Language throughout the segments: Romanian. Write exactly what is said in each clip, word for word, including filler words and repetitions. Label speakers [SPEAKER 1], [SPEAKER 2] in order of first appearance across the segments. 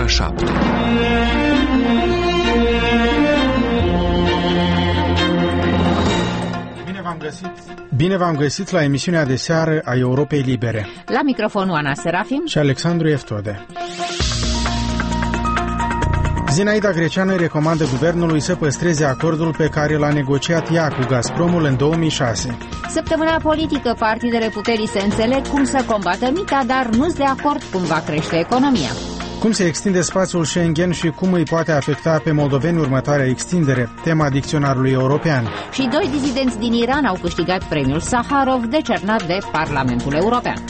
[SPEAKER 1] ora șapte.
[SPEAKER 2] Bine v-am găsit. Bine v-am găsit la emisiunea de seară a Europei Libere.
[SPEAKER 3] La microfon Oana Serafim
[SPEAKER 2] și Alexandru Eftode. Zinaida Greceanu recomandă guvernului să păstreze acordul pe care l-a negociat ea cu Gazpromul în două mii șase.
[SPEAKER 3] Săptămâna politică, partidele puterii se înțeleg cum să combată mita, dar nu-s de acord cum va crește economia.
[SPEAKER 2] Cum se extinde spațiul Schengen și cum îi poate afecta pe moldoveni următoarea extindere, tema dicționarului european.
[SPEAKER 3] Și doi dizidenți din Iran au câștigat premiul Saharov, decernat de Parlamentul European.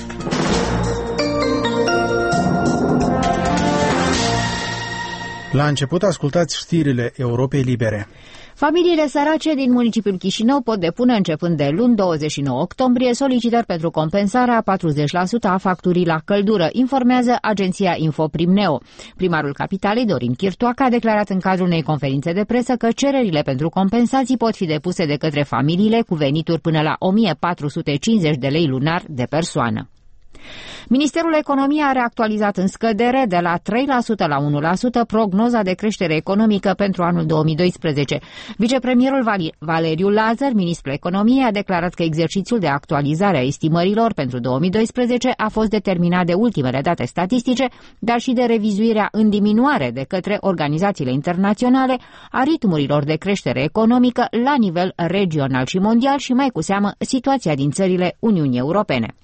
[SPEAKER 2] La început ascultați știrile Europei Libere.
[SPEAKER 3] Familiile sărace din municipiul Chișinău pot depune începând de luni douăzeci și nouă octombrie solicitări pentru compensarea a patruzeci la sută a facturii la căldură, informează agenția Infoprimneo. Primarul capitalei, Dorin Chirtoacă, a declarat în cadrul unei conferințe de presă că cererile pentru compensații pot fi depuse de către familiile cu venituri până la o mie patru sute cincizeci de lei lunar de persoană. Ministerul Economiei a reactualizat în scădere de la trei la sută la unu la sută prognoza de creștere economică pentru anul două mii doisprezece. Vicepremierul Valeriu Lazar, ministrul Economiei, a declarat că exercițiul de actualizare a estimărilor pentru două mii doisprezece a fost determinat de ultimele date statistice, dar și de revizuirea în diminuare de către organizațiile internaționale a ritmurilor de creștere economică la nivel regional și mondial și mai cu seamă situația din țările Uniunii Europene.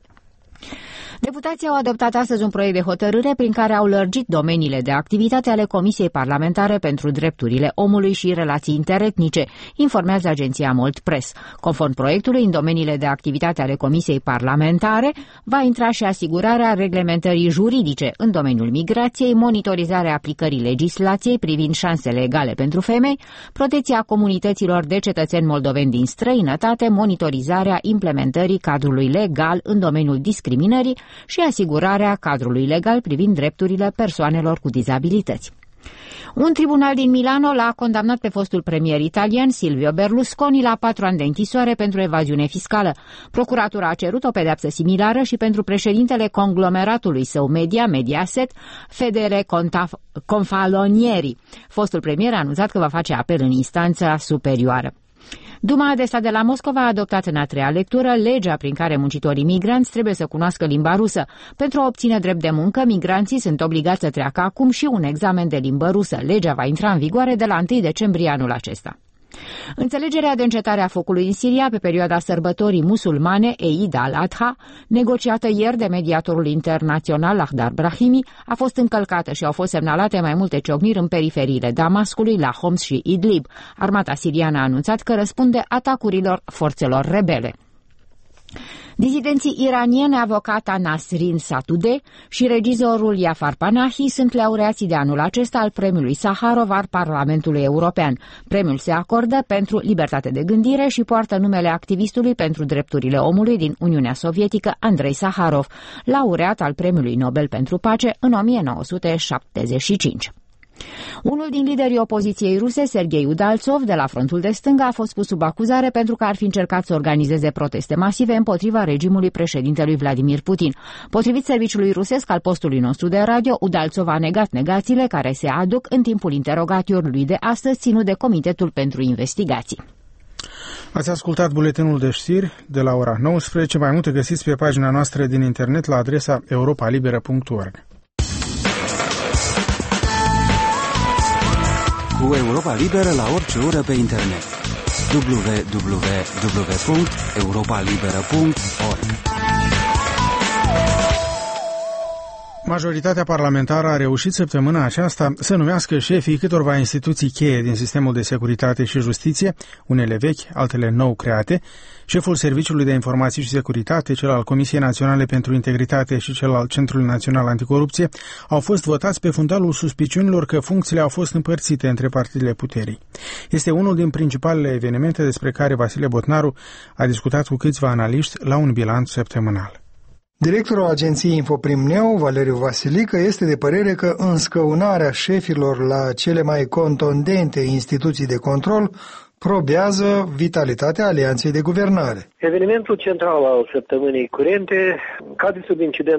[SPEAKER 3] Deputații au adoptat astăzi un proiect de hotărâre prin care au lărgit domeniile de activitate ale Comisiei Parlamentare pentru Drepturile Omului și Relații Interetnice, informează agenția Mold Press. Conform proiectului, în domeniile de activitate ale Comisiei Parlamentare va intra și asigurarea reglementării juridice în domeniul migrației, monitorizarea aplicării legislației privind șansele egale pentru femei, protecția comunităților de cetățeni moldoveni din străinătate, monitorizarea implementării cadrului legal în domeniul discriminării și asigurarea cadrului legal privind drepturile persoanelor cu dizabilități. Un tribunal din Milano l-a condamnat pe fostul premier italian Silvio Berlusconi la patru ani de închisoare pentru evaziune fiscală. Procuratura a cerut o pedeapsă similară și pentru președintele conglomeratului său media, Mediaset, Fedele Confalonieri. Fostul premier a anunțat că va face apel în instanța superioară. Duma de stat de la Moscova a adoptat în a treia lectură legea prin care muncitorii migranți trebuie să cunoască limba rusă. Pentru a obține drept de muncă, migranții sunt obligați să treacă acum și un examen de limbă rusă. Legea va intra în vigoare de la întâi decembrie anul acesta. Înțelegerea de încetare a focului în Siria pe perioada sărbătorii musulmane Eid al-Adha, negociată ieri de mediatorul internațional Lakhdar Brahimi, a fost încălcată și au fost semnalate mai multe ciocniri în periferiile Damascului, la Homs și Idlib. Armata siriană a anunțat că răspunde atacurilor forțelor rebele. Dizidenții iranieni, avocata Nasrin Satudeh și regizorul Jafar Panahi sunt laureații de anul acesta al premiului Saharov al Parlamentului European. Premiul se acordă pentru libertate de gândire și poartă numele activistului pentru drepturile omului din Uniunea Sovietică, Andrei Saharov, laureat al Premiului Nobel pentru Pace în o mie nouă sute șaptezeci și cinci. Unul din liderii opoziției ruse, Sergei Udaltsov, de la Frontul de Stânga, a fost pus sub acuzare pentru că ar fi încercat să organizeze proteste masive împotriva regimului președintelui Vladimir Putin. Potrivit serviciului rusesc al postului nostru de radio, Udaltsov a negat negațiile care se aduc în timpul interogatoriului de astăzi ținut de Comitetul pentru Investigații.
[SPEAKER 2] Ați ascultat buletinul de știri de la ora nouăsprezece. Mai multe găsiți pe pagina noastră din internet la adresa europa liberă punct org.
[SPEAKER 4] Cu Europa Liberă la orice oră pe internet. w w w punct europa liberă punct org.
[SPEAKER 2] Majoritatea parlamentară a reușit săptămâna aceasta să numească șefii câtorva instituții cheie din sistemul de securitate și justiție, unele vechi, altele nou create, șeful Serviciului de Informații și Securitate, cel al Comisiei Naționale pentru Integritate și cel al Centrului Național Anticorupție, au fost votați pe fundalul suspiciunilor că funcțiile au fost împărțite între partidele puterii. Este unul din principalele evenimente despre care Vasile Botnaru a discutat cu câțiva analiști la un bilanț săptămânal.
[SPEAKER 5] Directorul agenției Infoprimneo, Valeriu Vasilică, este de părere că înscăunarea șefilor la cele mai contundente instituții de control probează vitalitatea alianței de guvernare.
[SPEAKER 6] Evenimentul central al săptămânii curente cade sub incidența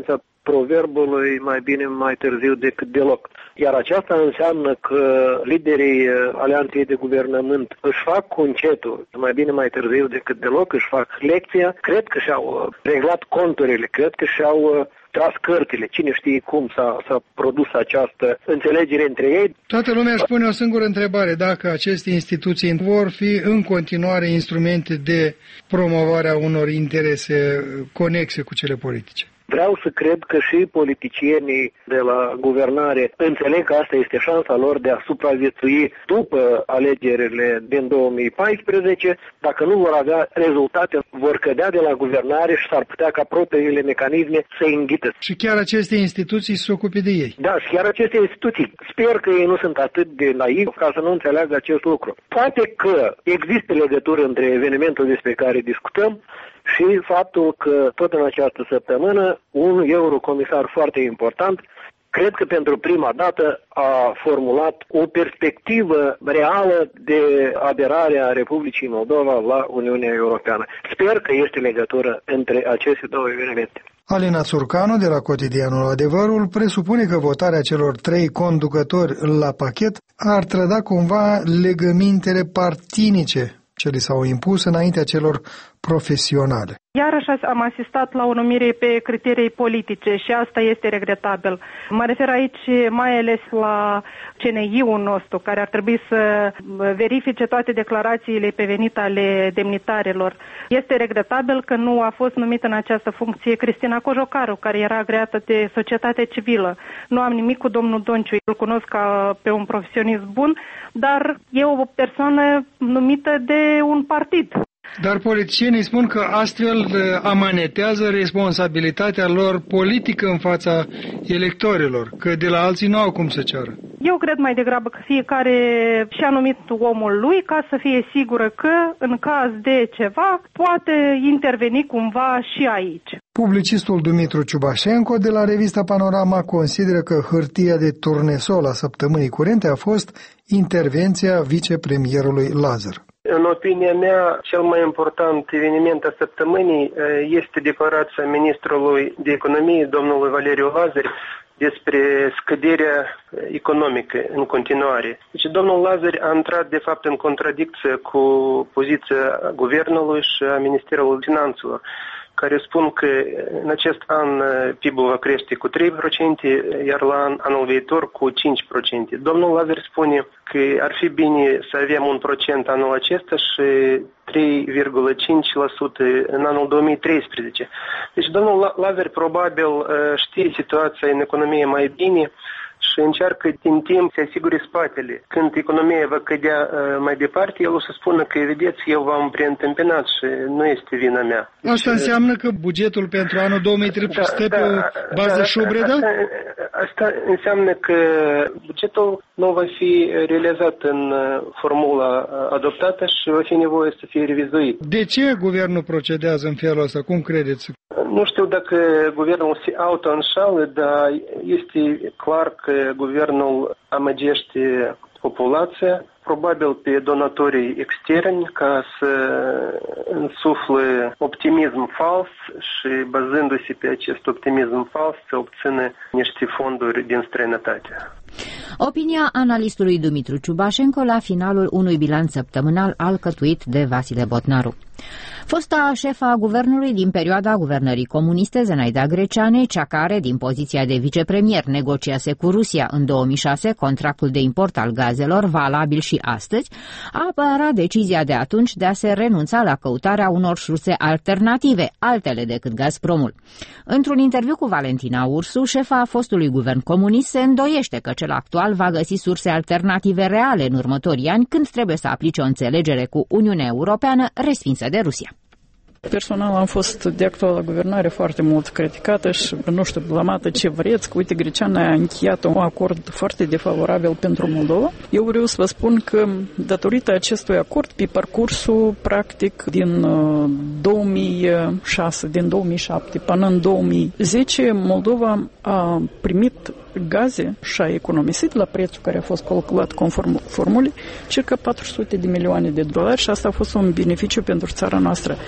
[SPEAKER 1] proverbului mai bine mai târziu decât deloc. Iar aceasta înseamnă că liderii alianței de guvernământ își fac concetul mai bine mai târziu decât deloc, își fac lecția, cred că și-au reglat conturile, cred că și-au tras cărțile. Cine știe cum s-a, s-a produs această înțelegere între ei.
[SPEAKER 5] Toată lumea își pune o singură întrebare, dacă aceste instituții vor fi în continuare instrumente de promovare a unor interese conexe cu cele politice.
[SPEAKER 1] Vreau să cred că și politicienii de la guvernare înțeleg că asta este șansa lor de a supraviețui după alegerile din două mii paisprezece. Dacă nu vor avea rezultate, vor cădea de la guvernare și s-ar putea ca propriile mecanisme să înghită.
[SPEAKER 5] Și chiar aceste instituții se ocupe de ei.
[SPEAKER 1] Da, și chiar aceste instituții. Sper că ei nu sunt atât de naivi ca să nu înțeleagă acest lucru. Poate că există legătură între evenimentul despre care discutăm și faptul că tot în această săptămână un eurocomisar foarte important, cred că pentru prima dată a formulat o perspectivă reală de aderare a Republicii Moldova la Uniunea Europeană. Sper că este legătură între aceste două evenimente.
[SPEAKER 5] Alina Țurcanu de la cotidianul Adevărul presupune că votarea celor trei conducători la pachet ar trăda cumva legămintele partinice ce li s-au impus înaintea celor profesionale.
[SPEAKER 6] Iarăși am asistat la o numire pe criterii politice și asta este regretabil. Mă refer aici mai ales la C N I-ul nostru, care ar trebui să verifice toate declarațiile pe venit ale demnitarilor. Este regretabil că nu a fost numit în această funcție Cristina Cojocaru, care era agreată de societate civilă. Nu am nimic cu domnul Donciu, îl cunosc ca pe un profesionist bun, dar e o persoană numită de un partid.
[SPEAKER 5] Dar politicienii spun că astfel amanetează responsabilitatea lor politică în fața electorilor, că de la alții nu au cum să ceară.
[SPEAKER 6] Eu cred mai degrabă că fiecare și-a numit omul lui ca să fie sigură că, în caz de ceva, poate interveni cumva și aici.
[SPEAKER 5] Publicistul Dumitru Ciubașenko de la revista Panorama consideră că hârtia de turnesol a săptămânii curente a fost intervenția vicepremierului Lazar.
[SPEAKER 7] În opinia mea, cel mai important eveniment a săptămânii este declarația ministrului de economie, domnului Valeriu Lazar, despre scăderea economică în continuare. Deci domnul Lazar a intrat de fapt în contradicție cu poziția guvernului și a Ministerului Finanțelor, care spun că în acest an P I B-ul va crește cu trei la sută, iar la an, anul viitor cu cinci la sută. Domnul Lazar spune că ar fi bine să avem un procent anul acesta și trei virgulă cinci la sută în anul două mii treisprezece. Deci domnul Lazar probabil știe situația în economie mai bine și încearcă din timp să asigure spatele. Când economia va cădea uh, mai departe, el o să spună că, vedeți, eu v-am preîntâmpinat și nu este vina mea.
[SPEAKER 5] Asta deci, înseamnă că bugetul pentru anul două mii treisprezece stă da, pe da, o bază da, șubredă?
[SPEAKER 7] Asta, asta înseamnă că bugetul nu va fi realizat în formula adoptată și va fi nevoie să fie revizuit.
[SPEAKER 5] De ce guvernul procedează în felul ăsta? Cum credeți?
[SPEAKER 7] Nu știu dacă guvernul se auto-înșală, dar este clar că guvernul amăgește populația, probabil pe donatorii externi, ca să însufle optimism fals și bazându-se pe acest optimism fals să obțină niște fonduri din străinătate.
[SPEAKER 3] Opinia analistului Dumitru Ciubașenko la finalul unui bilanț săptămânal alcătuit de Vasile Botnaru. Fosta șefa a guvernului din perioada guvernării comuniste, Zenaida Greceane, cea care, din poziția de vicepremier, negociase cu Rusia în două mii șase contractul de import al gazelor, valabil și astăzi, a apărat decizia de atunci de a se renunța la căutarea unor surse alternative, altele decât Gazpromul. Într-un interviu cu Valentina Ursu, șefa a fostului guvern comunist se îndoiește că cel actual va găsi surse alternative reale în următorii ani, când trebuie să aplice o înțelegere cu Uniunea Europeană respinsă de Rusia.
[SPEAKER 8] Personal am fost de actuala guvernare foarte mult criticată și, nu știu, blamată ce vreți, că, uite, Greceana a încheiat un acord foarte defavorabil pentru Moldova. Eu vreau să vă spun că, datorită acestui acord, pe parcursul, practic, din două mii șase, din două mii șapte până în două mii zece, Moldova a primit gaze și a economisit la prețul care a fost calculat conform formulei circa patru sute de milioane de dolari și asta a fost un beneficiu pentru țara noastră, fiindcă dacă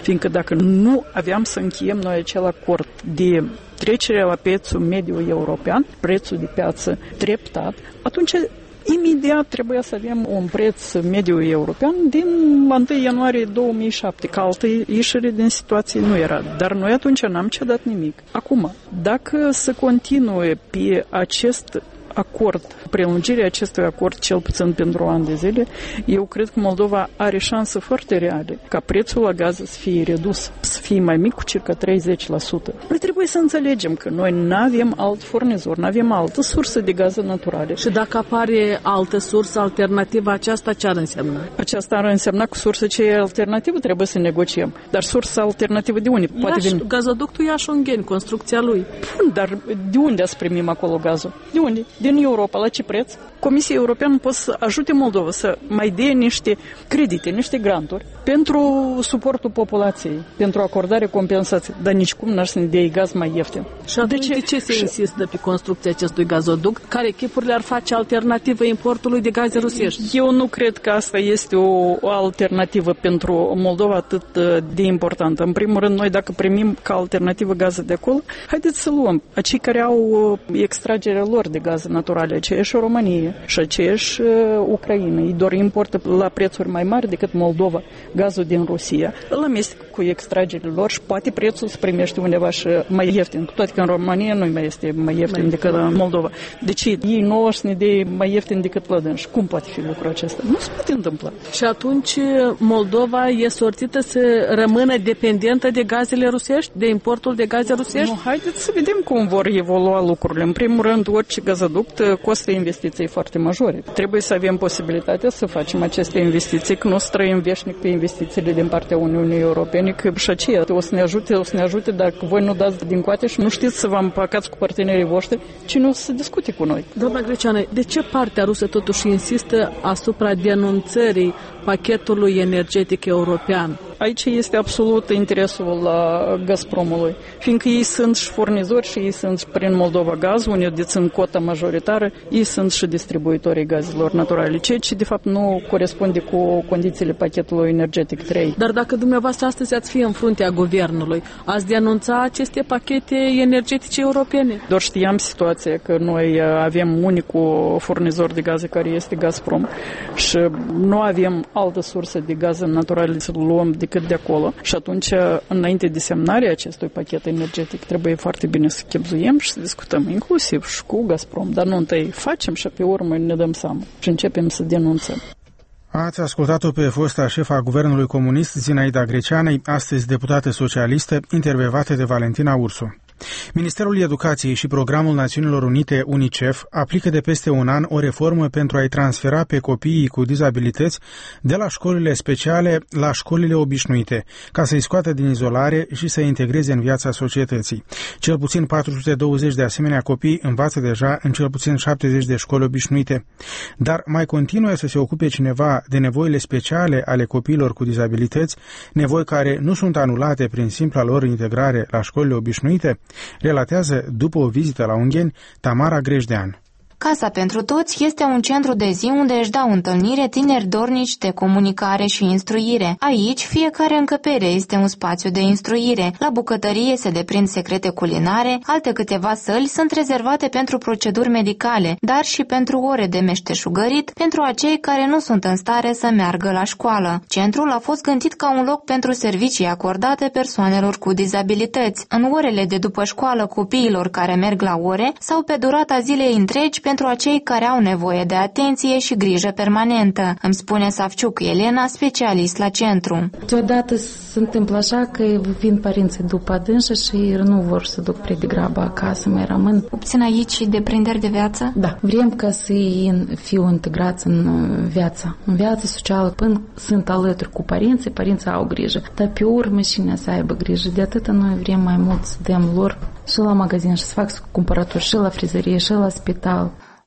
[SPEAKER 8] dacă nu aveam să încheiem noi acel acord de trecere la prețul mediu european, prețul de piață treptat, atunci imediat trebuia să avem un preț mediu european din întâi ianuarie două mii șapte, că altă ieșire din situație nu era. Dar noi atunci n-am cedat nimic. Acum, dacă se continue pe acest acord, prelungirea acestui acord, cel puțin pentru an de zile, eu cred că Moldova are șanse foarte reale ca prețul la gaz să fie redus, să fie mai mic cu circa treizeci la sută. Noi trebuie să înțelegem că noi nu avem alt furnizor, nu avem altă sursă de gaze naturale.
[SPEAKER 9] Și dacă apare altă sursă alternativă, aceasta ce ar însemna?
[SPEAKER 8] Aceasta ar însemna cu sursă ce e alternativă, trebuie să negociem. Dar sursa alternativă de unde?
[SPEAKER 9] Poate Iași, veni... Gazoductul Iași-Ungheni, construcția lui.
[SPEAKER 8] Bun, dar de unde să primim acolo gazul? De unde? Din Europa, la ce preț? Comisia Europeană poate să ajute Moldova să mai dea niște credite, niște granturi pentru suportul populației, pentru acordarea compensației, dar nici cum n-ar să ne dea gaz mai ieftin.
[SPEAKER 9] Și atunci de ce, de ce se și... insistă pe construcția acestui gazoduct, care echipurile ar face alternativă importului de gaze rusești?
[SPEAKER 8] Eu nu cred că asta este o, o alternativă pentru Moldova atât de importantă. În primul rând, noi dacă primim ca alternativă gaze de acolo, haideți să luăm acei care au extragerea lor de gaze naturale, aceeași România și aceeași uh, Ucraina. Ei doar importă la prețuri mai mari decât Moldova gazul din Rusia. Îl amestec cu extragerile lor și poate prețul se primește undeva și mai ieftin. Cu toate că în România nu mai este mai ieftin mai decât în Moldova. Deci ei nouă să ne dea mai ieftin decât plădân. Și cum poate fi lucrul acesta? Nu se poate întâmpla.
[SPEAKER 9] Și atunci Moldova e sortită să rămână dependentă de gazele rusești, de importul de gaze rusești?
[SPEAKER 8] Nu, haideți să vedem cum vor evolua lucrurile. În primul rând, orice gazoduct costă investiții foarte majore. Trebuie să avem posibilitatea să facem aceste investiții, că nu să trăim veșnic pe investițiile din partea Uniunii Europene, că și aceea o să ne ajute, o să ne ajute, dacă voi nu dați din coate și nu știți să vă împăcați cu partenerii voștri, cine o să discute cu noi.
[SPEAKER 9] Doamna Greceană, de ce partea rusă totuși insistă asupra denunțării pachetului energetic european?
[SPEAKER 8] Aici este absolut interesul la Gazpromului, fiindcă ei sunt și furnizori și ei sunt și prin Moldova Gaz, unde dețin cota majoritară, ei sunt și distribuitorii gazelor naturale, ceea ce de fapt nu corespunde cu condițiile pachetului energetic trei.
[SPEAKER 9] Dar dacă dumneavoastră astăzi ați fi în fruntea guvernului, ați denunța aceste pachete energetice europene?
[SPEAKER 8] Doar știam situația că noi avem unicul furnizor de gaze care este Gazprom și nu avem altă sursă de gaze naturale să luăm decât de acolo și atunci, înainte de semnarea acestui pachet energetic, trebuie foarte bine să chepzuiem și să discutăm inclusiv și cu Gazprom, dar nu întâi facem și pe urmă ne dăm seama și începem să denunțăm.
[SPEAKER 2] Ați ascultat-o pe fosta șefa guvernului comunist Zinaida Greceană, astăzi deputată socialistă, intervievată de Valentina Ursu. Ministerul Educației și Programul Națiunilor Unite, UNICEF, aplică de peste un an o reformă pentru a-i transfera pe copiii cu dizabilități de la școlile speciale la școlile obișnuite, ca să-i scoată din izolare și să-i integreze în viața societății. Cel puțin patru sute douăzeci de asemenea copii învață deja în cel puțin șaptezeci de școli obișnuite. Dar mai continuă să se ocupe cineva de nevoile speciale ale copiilor cu dizabilități, nevoi care nu sunt anulate prin simpla lor integrare la școlile obișnuite, relatează, după o vizită la Ungheni, Tamara Grejdean.
[SPEAKER 10] Casa pentru toți este un centru de zi unde își dau întâlnire tineri dornici de comunicare și instruire. Aici, fiecare încăpere este un spațiu de instruire. La bucătărie se deprind secrete culinare, alte câteva săli sunt rezervate pentru proceduri medicale, dar și pentru ore de meșteșugărit, pentru acei care nu sunt în stare să meargă la școală. Centrul a fost gândit ca un loc pentru servicii acordate persoanelor cu dizabilități. În orele de după școală copiilor care merg la ore sau pe durata zilei întregi pentru acei care au nevoie de atenție și grijă permanentă, îmi spune Savciuc Elena, specialist la centru.
[SPEAKER 11] Deodată se întâmplă așa că vin părinții după dânsă și nu vor să duc prea degrabă acasă, mai rămân.
[SPEAKER 10] Obțin aici deprinderi de viață?
[SPEAKER 11] Da, vrem ca să fiu integrați în viața, în viața socială, până sunt alături cu părinții, părinții au grijă, dar pe urmă cine să aibă grijă, de atât noi vrem mai mult să dăm lor și la magazin și să fac cumpărături și la frizerie și la spital.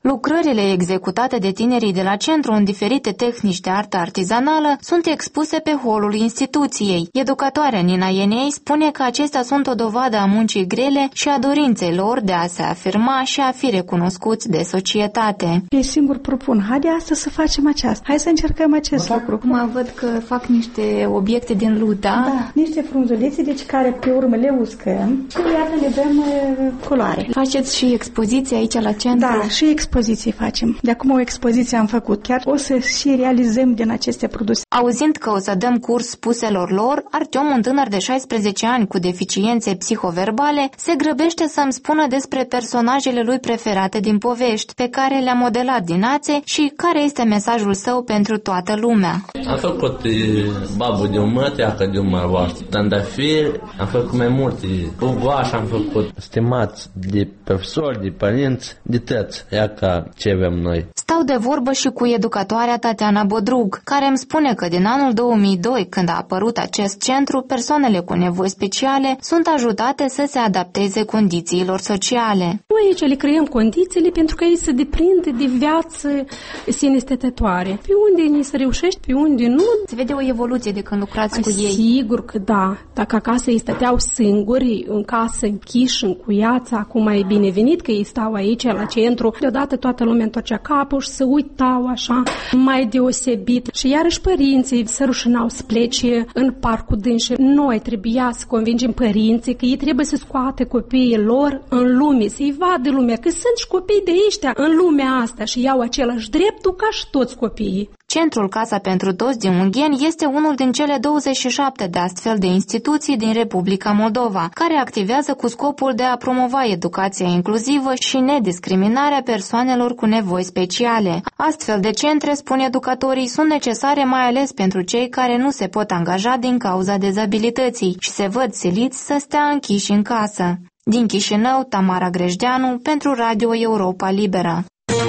[SPEAKER 10] Lucrările executate de tinerii de la centru în diferite tehnici de artă artizanală sunt expuse pe holul instituției. Educatoarea Nina Ienei spune că acestea sunt o dovadă a muncii grele și a dorinței lor de a se afirma și a fi recunoscuți de societate.
[SPEAKER 12] Eu singur propun, haide astăzi să facem aceasta, hai să încercăm acest lucru.
[SPEAKER 10] Acum văd că fac niște obiecte din lut, da?
[SPEAKER 12] Da, niște frunzulețe, deci care pe urmă le uscăm și iată le dăm uh, culoare.
[SPEAKER 10] Faceți și expoziție aici la centru?
[SPEAKER 12] Da, și expoziții facem. De acum o expoziție am făcut. Chiar o să și realizăm din aceste produse.
[SPEAKER 10] Auzind că o să dăm curs spuselor lor, Artiom, un tânăr de șaisprezece ani cu deficiențe psihoverbale, se grăbește să-mi spună despre personajele lui preferate din povești, pe care le-a modelat din ațe și care este mesajul său pentru toată lumea.
[SPEAKER 13] Am făcut babul de umă, teacă de umă voastră, trandafiri, am făcut mai multe, uvaș am făcut, stimați de profesori, de părinți, de tăți, ea ca ce avem noi.
[SPEAKER 10] Stau de vorbă și cu educatoarea Tatiana Bodrug, care îmi spune că din anul două mii doi, când a apărut acest centru, persoanele cu nevoi speciale sunt ajutate să se adapteze condițiilor sociale.
[SPEAKER 14] Noi aici le creăm condițiile pentru că ei se deprind de viață sine stătătoare. Pe unde ni se reușește, pe unde nu.
[SPEAKER 10] Se vede o evoluție de când lucrați cu ei.
[SPEAKER 14] Sigur că da. Dacă acasă ei stăteau singuri, în casă, închiși, încuiați, acum e binevenit că ei stau aici la centru. Deodată toată lumea întorcea capul și se uitau așa, mai deosebit. Și iarăși părinții se rușinau să plece în parcul dânșe. Noi trebuia să convingem părinții că ei trebuie să scoate copiii lor în lume, să-i vadă lumea, că sunt și copii de ăștia în lumea asta și iau același dreptul ca și toți copiii.
[SPEAKER 10] Centrul Casa pentru Toți din Ungheni este unul din cele douăzeci și șapte de astfel de instituții din Republica Moldova, care activează cu scopul de a promova educația inclusivă și nediscriminarea persoanelor cu nevoi speciale. Astfel de centre, spun educatorii, sunt necesare mai ales pentru cei care nu se pot angaja din cauza dezabilității și se văd siliți să stea închiși în casă. Din Chișinău, Tamara Grejdeanu, pentru Radio Europa Liberă.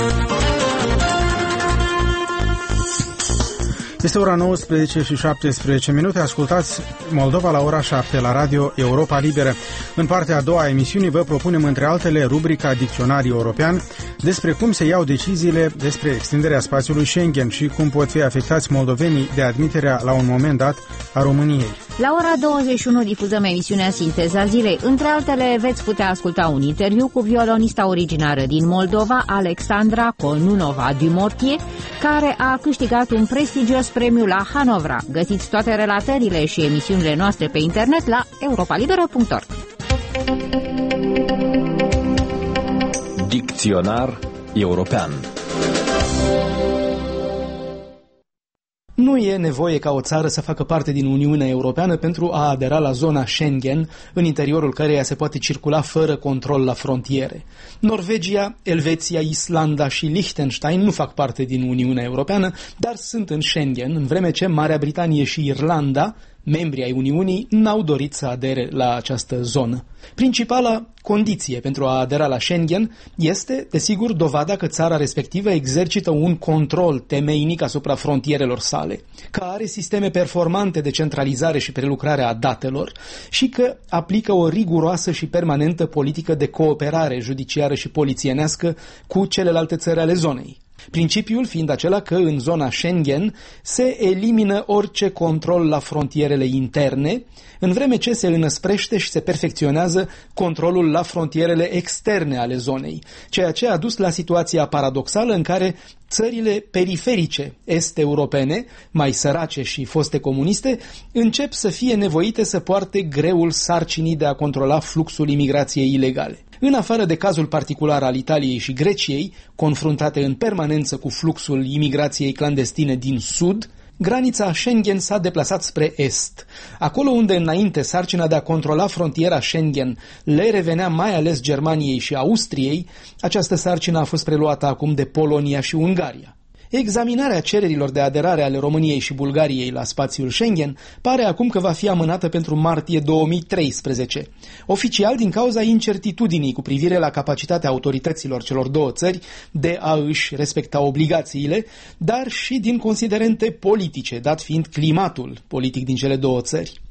[SPEAKER 2] Este ora nouăsprezece și șaptesprezece minute. Ascultați Moldova la ora șapte la Radio Europa Liberă. În partea a doua a emisiunii vă propunem, între altele, rubrica Dicționarii European, despre cum se iau deciziile despre extinderea spațiului Schengen și cum pot fi afectați moldovenii de admiterea la un moment dat a României.
[SPEAKER 3] La ora douăzeci și unu difuzăm emisiunea Sinteza Zilei. Între altele, veți putea asculta un interviu cu violonista originară din Moldova, Alexandra Conunova Dumortier, care a câștigat un prestigios premiu la Hanovra. Găsiți toate relatările și emisiunile noastre pe internet la europalibera punct org.
[SPEAKER 15] Dicționar European.
[SPEAKER 16] Nu e nevoie ca o țară să facă parte din Uniunea Europeană pentru a adera la zona Schengen, în interiorul căreia se poate circula fără control la frontiere. Norvegia, Elveția, Islanda și Liechtenstein nu fac parte din Uniunea Europeană, dar sunt în Schengen, în vreme ce Marea Britanie și Irlanda, membrii ai Uniunii, n-au dorit să adere la această zonă. Principala condiție pentru a adera la Schengen este, desigur, dovada că țara respectivă exercită un control temeinic asupra frontierelor sale, că are sisteme performante de centralizare și prelucrare a datelor și că aplică o riguroasă și permanentă politică de cooperare judiciară și polițienească cu celelalte țări ale zonei. Principiul fiind acela că în zona Schengen se elimină orice control la frontierele interne, în vreme ce se înăsprește și se perfecționează controlul la frontierele externe ale zonei, ceea ce a dus la situația paradoxală în care țările periferice est-europene, mai sărace și foste comuniste, încep să fie nevoite să poarte greul sarcinii de a controla fluxul imigrației ilegale. În afară de cazul particular al Italiei și Greciei, confruntate în permanență cu fluxul imigrației clandestine din sud, granița Schengen s-a deplasat spre est. Acolo unde înainte sarcina de a controla frontiera Schengen le revenea mai ales Germaniei și Austriei, această sarcină a fost preluată acum de Polonia și Ungaria. Examinarea cererilor de aderare ale României și Bulgariei la spațiul Schengen pare acum că va fi amânată pentru martie două mii treisprezece, oficial din cauza incertitudinii cu privire la capacitatea autorităților celor două țări de a își respecta obligațiile, dar și din considerente politice, dat fiind climatul politic din cele două țări.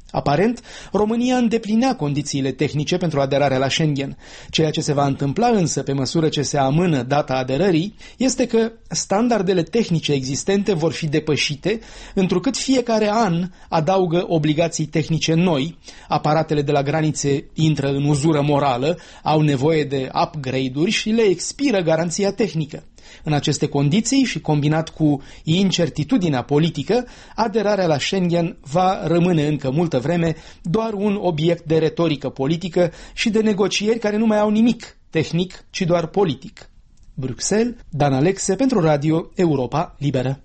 [SPEAKER 16] Aparent, România îndeplinea condițiile tehnice pentru aderarea la Schengen. Ceea ce se va întâmpla însă pe măsură ce se amână data aderării este că standardele tehnice existente vor fi depășite, întrucât fiecare an adaugă obligații tehnice noi, aparatele de la granițe intră în uzură morală, au nevoie de upgrade-uri și le expiră garanția tehnică. În aceste condiții și combinat cu incertitudinea politică, aderarea la Schengen va rămâne încă multă vreme doar un obiect de retorică politică și de negocieri care nu mai au nimic tehnic, ci doar politic. Bruxelles, Dan Alexe pentru Radio Europa Liberă.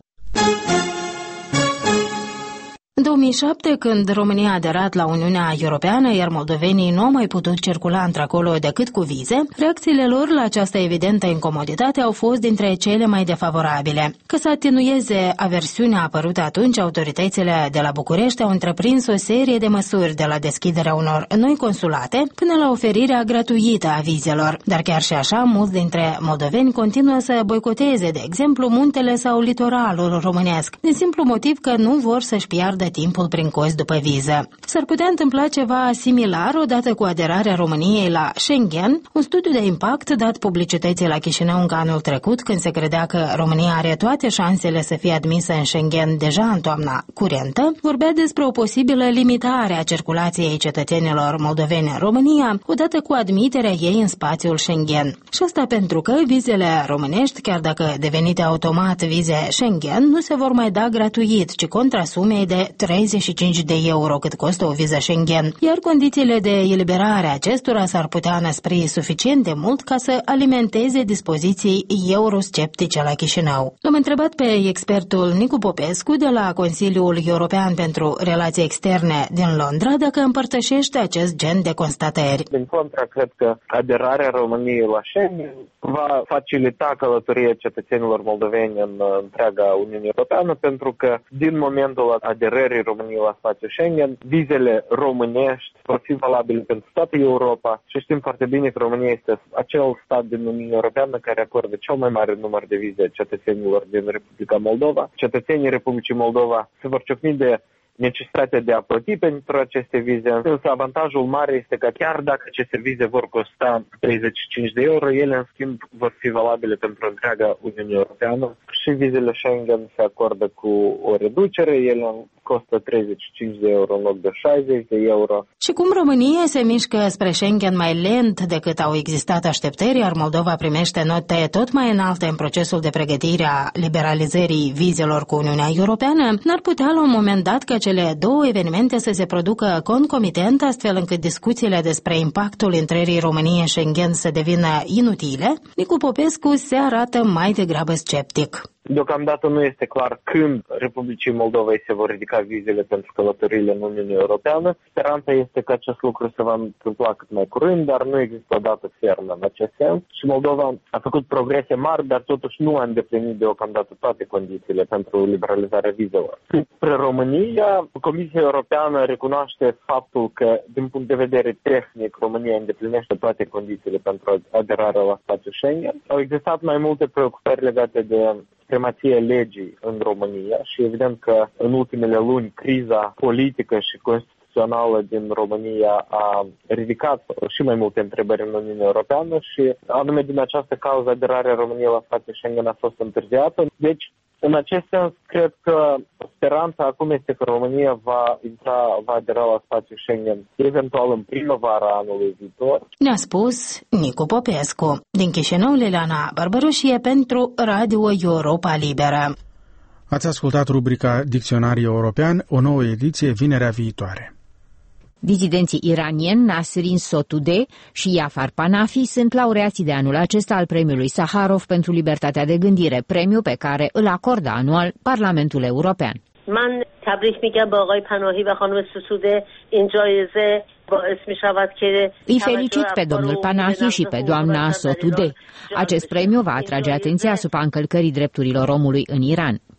[SPEAKER 3] În două mii șapte, când România a aderat la Uniunea Europeană, iar moldovenii nu au mai putut circula într-acolo decât cu vize, reacțiile lor la această evidentă incomoditate au fost dintre cele mai defavorabile. Ca să atenueze aversiunea apărută atunci, autoritățile de la București au întreprins o serie de măsuri, de la deschiderea unor noi consulate până la oferirea gratuită a vizelor. Dar chiar și așa, mulți dintre moldoveni continuă să boicoteze, de exemplu, muntele sau litoralul românesc, din simplu motiv că nu vor să-și piardă timpul prin cozi după viză. S-ar putea întâmpla ceva similar odată cu aderarea României la Schengen. Un studiu de impact dat publicității la Chișinău încă anul trecut, când se credea că România are toate șansele să fie admisă în Schengen deja în toamna curentă, vorbea despre o posibilă limitare a circulației cetățenilor moldoveni în România, odată cu admiterea ei în spațiul Schengen. Și asta pentru că vizele românești, chiar dacă devenite automat vize Schengen, nu se vor mai da gratuit, ci contra sumei de treizeci și cinci de euro cât costă o viză Schengen, iar condițiile de eliberare a acestora s-ar putea năspri suficient de mult ca să alimenteze dispoziții eurosceptice la Chișinău. L-am întrebat pe expertul Nicu Popescu de la Consiliul European pentru Relații Externe din Londra dacă împărtășește acest gen de constatări.
[SPEAKER 1] Din contra, cred că aderarea României la Schengen va facilita călătoria cetățenilor moldoveni în întreaga Uniune Europeană, pentru că din momentul aderării României la spațiul Schengen, vizele românești vor fi valabile pentru toată Europa și știm foarte bine că România este acel stat din Uniunea Europeană care acordă cel mai mare număr de vize cetățenilor din Republica Moldova. Cetățenii Republicii Moldova se vor ciocni de necesitatea de a plăti pentru aceste vize, însă avantajul mare este că chiar dacă aceste vize vor costa treizeci și cinci de euro, ele în schimb vor fi valabile pentru întreaga Uniune Europeană și vizele Schengen se acordă cu o reducere, ele costă treizeci și cinci de euro în loc de șaizeci de euro.
[SPEAKER 3] Și cum România se mișcă spre Schengen mai lent decât au existat așteptări, iar Moldova primește note tot mai înalte în procesul de pregătire a liberalizării vizelor cu Uniunea Europeană, n-ar putea la un moment dat ca cele două evenimente să se producă concomitent, astfel încât discuțiile despre impactul intrării României în Schengen să devină inutile? Nicu Popescu se arată mai degrabă sceptic.
[SPEAKER 1] Deocamdată nu este clar când Republicii Moldova se vor ridica vizele pentru călătoriile în Uniunea Europeană. Speranța este că acest lucru se va întâmpla cât mai curând, dar nu există o dată fermă în acest sens. Și Moldova a făcut progrese mari, dar totuși nu a îndeplinit deocamdată toate condițiile pentru liberalizarea vizelor. Spre România, Comisia Europeană recunoaște faptul că, din punct de vedere tehnic, România îndeplinește toate condițiile pentru aderarea la spațiul Schengen. Au existat mai multe preocupări legate de supremația legii în România și evident că în ultimele luni criza politică și constituțională din România a ridicat și mai multe întrebări în Uniunea Europeană și anume din această cauză aderarea României la spațiul Schengen a fost întârziată. Deci, în acest sens, cred că speranța acum este că România va intra, va adera la spațiul Schengen eventual în primăvara anului viitor.
[SPEAKER 3] Ne-a spus Nicu Popescu. Din Chișinău, Liliana Barbărușie pentru Radio Europa Liberă.
[SPEAKER 2] Ați ascultat rubrica Dicționariu European, o nouă ediție vinerea viitoare.
[SPEAKER 3] Dizidenții iranieni Nasrin Sotoudeh și Jafar Panahi sunt laureații de anul acesta al premiului Saharov pentru libertatea de gândire, premiu pe care îl acordă anual Parlamentul European.
[SPEAKER 17] Man tabrik migam ba aghay Panahi va khanom Sotoudeh in jaize باعث میشود که
[SPEAKER 3] îi felicit pe domnul Panahi și pe doamna Sotoudeh. Acest premiu va atrage atenția asupra încălcării drepturilor omului în Iran.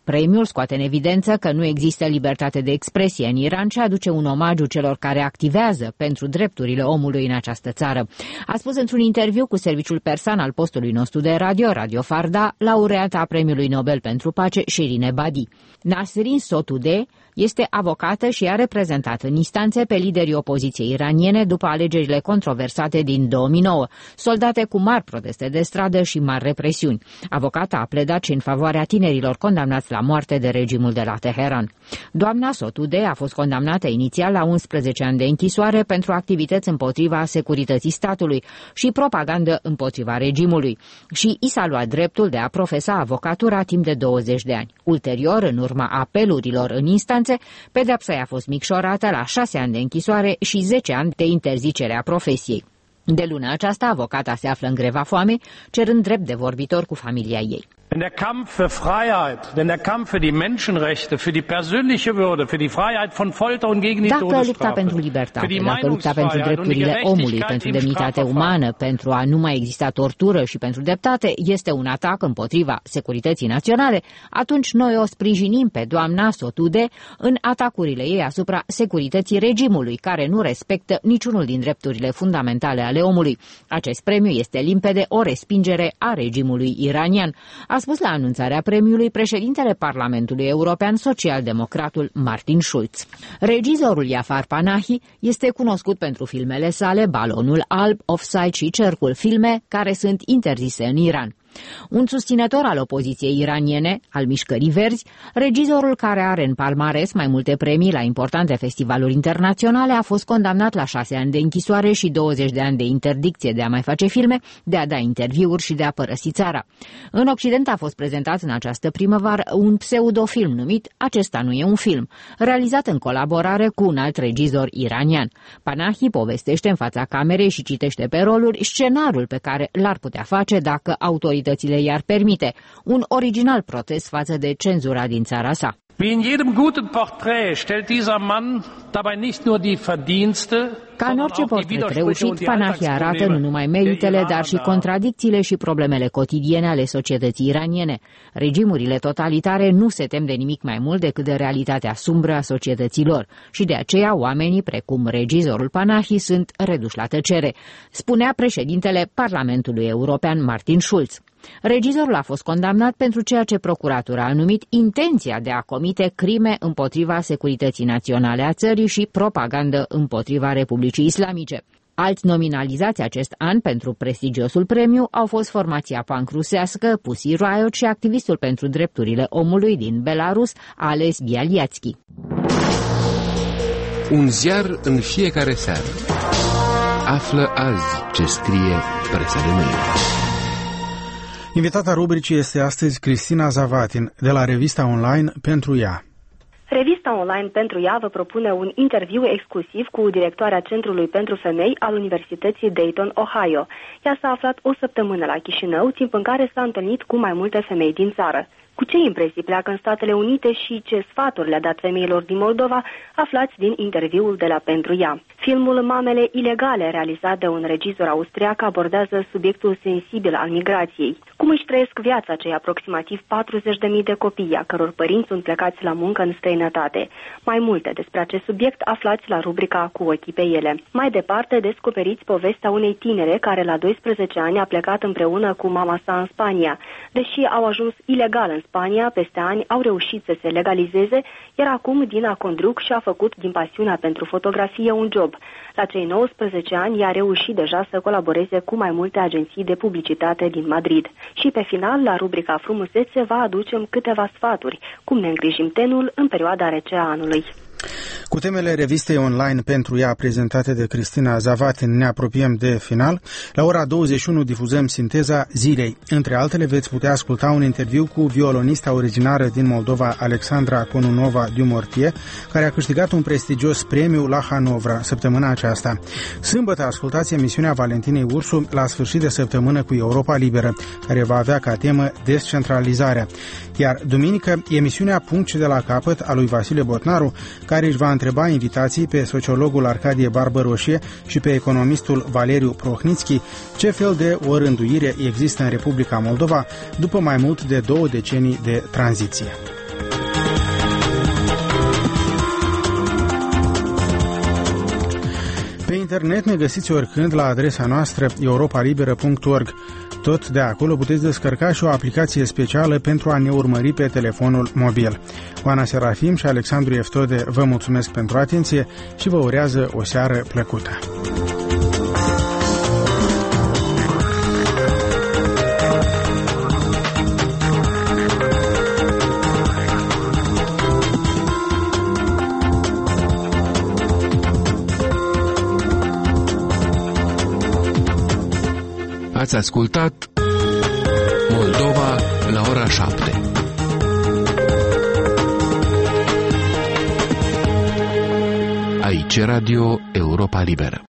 [SPEAKER 3] Premiul scoate în evidență că nu există libertate de expresie în Iran și aduce un omagiu celor care activează pentru drepturile omului în această țară. A spus într-un interviu cu serviciul persan al postului nostru de radio, Radio Farda, laureata Premiului Nobel pentru Pace, Shirin Ebadi. Nasrin Sotoudeh este avocată și a reprezentat în instanțe pe liderii opoziției iraniene după alegerile controversate din două mii nouă, soldate cu mari proteste de stradă și mari represiuni. Avocata a pledat și în favoarea tinerilor condamnați la moarte de regimul de la Teheran. Doamna Sotoudeh a fost condamnată inițial la unsprezece ani de închisoare pentru activități împotriva securității statului și propagandă împotriva regimului și i s-a luat dreptul de a profesa avocatura timp de douăzeci de ani. Ulterior, în urma apelurilor în instanță, pedepsa i-a fost micșorată la șase ani de închisoare și zece ani de interzicere a profesiei. De luna aceasta, avocata se află în greva foamei, cerând drept de vorbitor cu familia ei.
[SPEAKER 18] Wenn der Kampf für Freiheit, wenn der Kampf für die Menschenrechte, für die persönliche Würde, für die Freiheit von Folter und gegen die Todesstrafe,
[SPEAKER 3] dacă lupta pentru libertate, dacă lupta pentru drepturile omului, pentru demnitate umană, pentru a nu mai exista tortură și pentru dreptate, este un atac împotriva securității naționale, atunci noi o sprijinim pe doamna Sotoudeh în atacurile ei asupra securității regimului, care nu respectă niciunul din drepturile fundamentale ale omului. Acest premiu este limpede o respingere a regimului iranian, a spus la anunțarea premiului președintele Parlamentului European, socialdemocratul Martin Schulz. Regizorul Jafar Panahi este cunoscut pentru filmele sale Balonul alb, Offside și Cercul, filme care sunt interzise în Iran. Un susținător al opoziției iraniene, al Mișcării Verzi, regizorul care are în palmares mai multe premii la importante festivaluri internaționale, a fost condamnat la șase ani de închisoare și douăzeci de ani de interdicție de a mai face filme, de a da interviuri și de a părăsi țara. În Occident a fost prezentat în această primăvară un pseudofilm numit Acesta nu e un film, realizat în colaborare cu un alt regizor iranian. Panahi povestește în fața camerei și citește pe roluri scenariul pe care l-ar putea face dacă autoritățile i-ar permite, un original protest față de cenzura din țara sa.
[SPEAKER 18] Wie in jedem guten Porträt stellt dieser Mann dabei nicht nur die Verdienste,
[SPEAKER 3] ca în orice portret reușit, Panahi arată nu numai meritele, dar și contradicțiile și problemele cotidiene ale societății iraniene. Regimurile totalitare nu se tem de nimic mai mult decât de realitatea sumbră a societăților și de aceea oamenii, precum regizorul Panahi, sunt reduși la tăcere, spunea președintele Parlamentului European Martin Schulz. Regizorul a fost condamnat pentru ceea ce procuratura a numit intenția de a comite crime împotriva securității naționale a țării și propagandă împotriva Republicii Islamice. Alți nominalizați acest an pentru prestigiosul premiu au fost formația punk rusească Pussy Riot și activistul pentru drepturile omului din Belarus, Ales Bialiatski.
[SPEAKER 19] Un ziar în fiecare seară. Află azi ce scrie presa de mâine.
[SPEAKER 2] Invitata rubricii este astăzi Cristina Zavatin, de la revista online Pentru ea.
[SPEAKER 20] Revista online Pentru ea vă propune un interviu exclusiv cu directoarea Centrului pentru Femei al Universității Dayton, Ohio. Ea s-a aflat o săptămână la Chișinău, timp în care s-a întâlnit cu mai multe femei din țară. Cu ce impresii pleacă în Statele Unite și ce sfaturi le-a dat femeilor din Moldova, aflați din interviul de la Pentru ea. Filmul Mamele ilegale, realizat de un regizor austriac, abordează subiectul sensibil al migrației. Cum își trăiesc viața cei aproximativ patruzeci de mii de copii, a căror părinți sunt plecați la muncă în străinătate. Mai multe despre acest subiect aflați la rubrica Cu ochii pe ele. Mai departe, descoperiți povestea unei tinere care la doisprezece ani a plecat împreună cu mama sa în Spania. Deși au ajuns ilegal în Spania, peste ani au reușit să se legalizeze, iar acum Dina Condruc și-a făcut din pasiunea pentru fotografie un job. La cei nouăsprezece ani ea a reușit deja să colaboreze cu mai multe agenții de publicitate din Madrid. Și pe final, la rubrica Frumusețe, vă aducem câteva sfaturi, cum ne îngrijim tenul în perioada rece a anului.
[SPEAKER 2] Cu temele revistei online Pentru ea prezentate de Cristina Zavatin ne apropiem de final. La ora douăzeci și unu difuzăm sinteza zilei. Între altele veți putea asculta un interviu cu violonista originară din Moldova, Alexandra Konunova Dumortie, care a câștigat un prestigios premiu la Hanovra săptămâna aceasta. Sâmbătă ascultați emisiunea Valentinei Ursu la sfârșit de săptămână cu Europa Liberă, care va avea ca temă descentralizarea. Iar duminică, emisiunea Punct și de la capăt a lui Vasile Botnaru, care își va întreba invitații pe sociologul Arcadie Barbăroșie și pe economistul Valeriu Prohnitski ce fel de o rânduire există în Republica Moldova după mai mult de două decenii de tranziție. Pe internet ne găsiți oricând la adresa noastră europa liberă punct org. Tot de acolo puteți descărca și o aplicație specială pentru a ne urmări pe telefonul mobil. Oana Serafim și Alexandru Eftode vă mulțumesc pentru atenție și vă urează o seară plăcută.
[SPEAKER 19] Ați ascultat Moldova la ora șapte. Aici Radio Europa Liberă.